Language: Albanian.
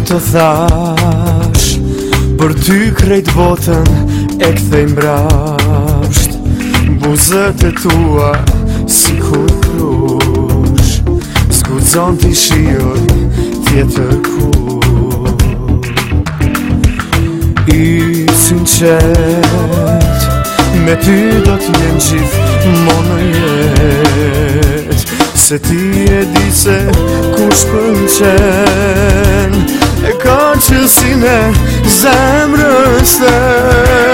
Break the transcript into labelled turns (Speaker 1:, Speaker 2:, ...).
Speaker 1: Të thash për ty krejt botën e kthej mbrapsht, buzët e tua si kur krush, zgudzon t'i shioj tjetër kur. I sinqert, me ty do t'jem gjithmonë në jet, se ti e di se kush pëlqen, e ka qëllësin e zemrës të.